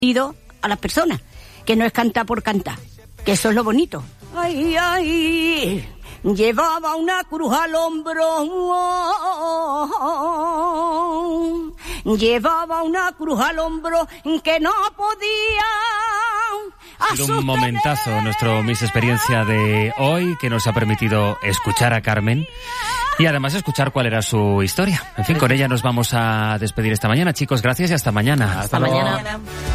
a las personas, que no es cantar por cantar, que eso es lo bonito. Ay, ay, llevaba una cruz al hombro, llevaba una cruz al hombro que no podía. Ha sido un momentazo nuestro Miss Experiencia de hoy, que nos ha permitido escuchar a Carmen y además escuchar cuál era su historia. En fin, con ella nos vamos a despedir esta mañana. Chicos, gracias y hasta mañana. Hasta mañana.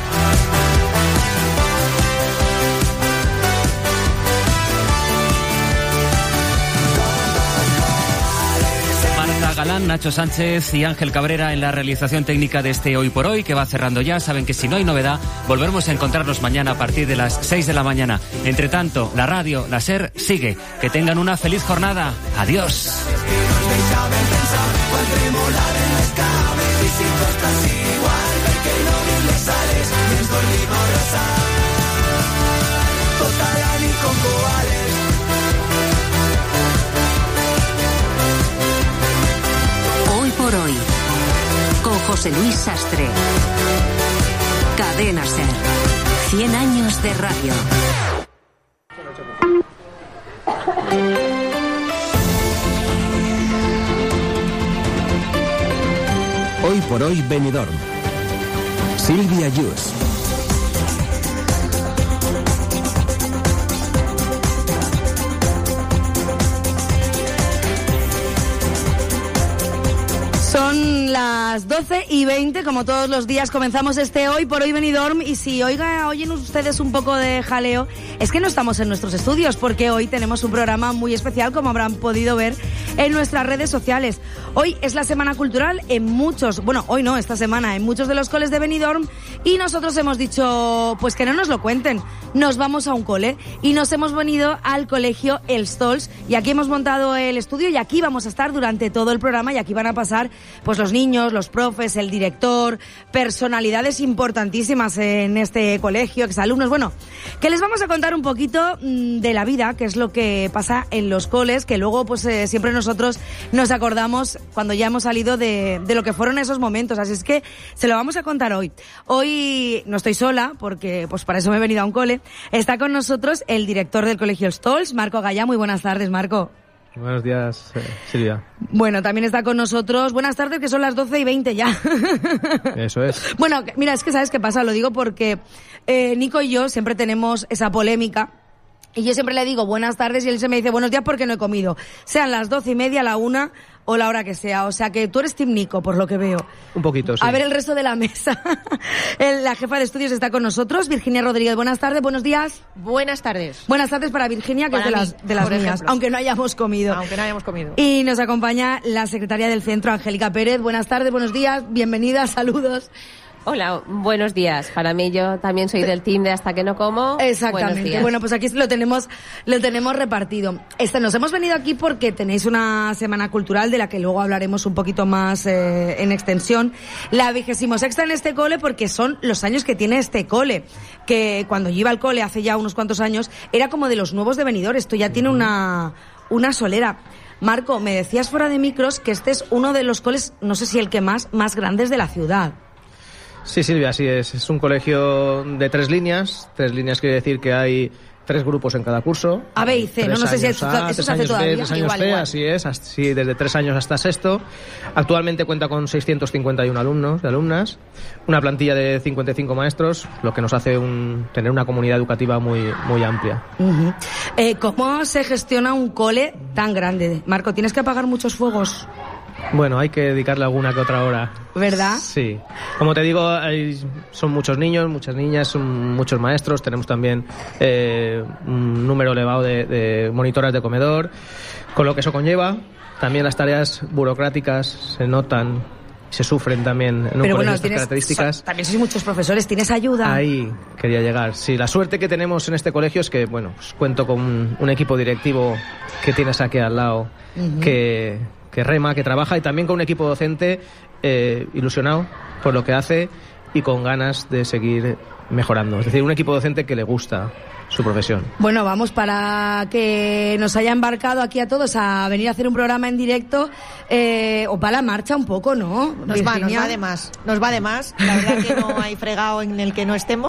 Galán, Nacho Sánchez y Ángel Cabrera en la realización técnica de este Hoy por Hoy, que va cerrando ya. Saben que si no hay novedad, volveremos a encontrarnos mañana a partir de las 6 de la mañana. Entre tanto, la radio, la SER, sigue. Que tengan una feliz jornada. Adiós. Por hoy, con José Luis Sastre. Cadena SER. 100 años de radio. Hoy por hoy, Benidorm. Silvia Yus. Son las 12:20, como todos los días comenzamos este Hoy por Hoy Benidorm, y si oyen ustedes un poco de jaleo, es que no estamos en nuestros estudios, porque hoy tenemos un programa muy especial, como habrán podido ver en nuestras redes sociales. Hoy es la Semana Cultural en muchos, hoy no, esta semana, en muchos de los coles de Benidorm, y nosotros hemos dicho, pues que no nos lo cuenten, nos vamos a un cole, y nos hemos venido al colegio El Stolz, y aquí hemos montado el estudio, y aquí vamos a estar durante todo el programa, y aquí van a pasar pues los niños, los profes, el director, personalidades importantísimas en este colegio, exalumnos, que les vamos a contar un poquito de la vida, que es lo que pasa en los coles, que luego pues siempre nosotros nos acordamos cuando ya hemos salido de lo que fueron esos momentos, así es que se lo vamos a contar hoy. Hoy no estoy sola, porque pues para eso me he venido a un cole. Está con nosotros el director del colegio El Stolz, Marco Gallá. Muy buenas tardes, Marco. Buenos días, Silvia. Bueno, también está con nosotros. Buenas tardes, que son las 12:20 ya. Eso es. Bueno, mira, es que ¿sabes qué pasa? Lo digo porque Nico y yo siempre tenemos esa polémica. Y yo siempre le digo buenas tardes y él se me dice buenos días porque no he comido. Sean las 12:30, la 1 o la hora que sea. O sea que tú eres Team Nico, por lo que veo. Un poquito, sí. A ver el resto de la mesa. La jefa de estudios está con nosotros, Virginia Rodríguez. Buenas tardes, buenos días. Buenas tardes. Buenas tardes para Virginia, que para es de las mías, ejemplo. aunque no hayamos comido. Y nos acompaña la secretaria del centro, Angélica Pérez. Buenas tardes, buenos días, bienvenida, saludos. Hola, buenos días. Para mí, yo también soy del team de Hasta que no como. Exactamente. Bueno, pues aquí lo tenemos repartido. Nos hemos venido aquí porque tenéis una semana cultural de la que luego hablaremos un poquito más en extensión. La 26ª en este cole, porque son los años que tiene este cole. Que cuando yo iba al cole hace ya unos cuantos años, era como de los nuevos de Benidorm. Esto ya tiene una solera. Marco, me decías fuera de micros que este es uno de los coles, no sé si el que más grandes de la ciudad. Sí, Silvia, así es. Es un colegio de 3 líneas. 3 líneas quiere decir que hay 3 grupos en cada curso. A, B y C, no sé si eso se hace todavía. 3 años igual. Así es, así desde 3 años hasta sexto. Actualmente cuenta con 651 alumnos y alumnas, una plantilla de 55 maestros, lo que nos hace tener una comunidad educativa muy amplia. Uh-huh. ¿Cómo se gestiona un cole tan grande? Marco, ¿tienes que apagar muchos fuegos? Bueno, hay que dedicarle alguna que otra hora. ¿Verdad? Sí. Como te digo, son muchos niños, muchas niñas, son muchos maestros. Tenemos también un número elevado de monitoras de comedor, con lo que eso conlleva. También las tareas burocráticas se notan, se sufren también en un colegio de estas características. También sois muchos profesores, ¿tienes ayuda? Ahí quería llegar. Sí, la suerte que tenemos en este colegio es que, pues cuento con un equipo directivo que tienes aquí al lado, uh-huh, que rema, que trabaja, y también con un equipo docente ilusionado por lo que hace y con ganas de seguir mejorando. Es decir, un equipo docente que le gusta su profesión. Bueno, vamos, para que nos haya embarcado aquí a todos a venir a hacer un programa en directo, o para la marcha un poco, ¿no? Nos va de más. La verdad que no hay fregado en el que no estemos.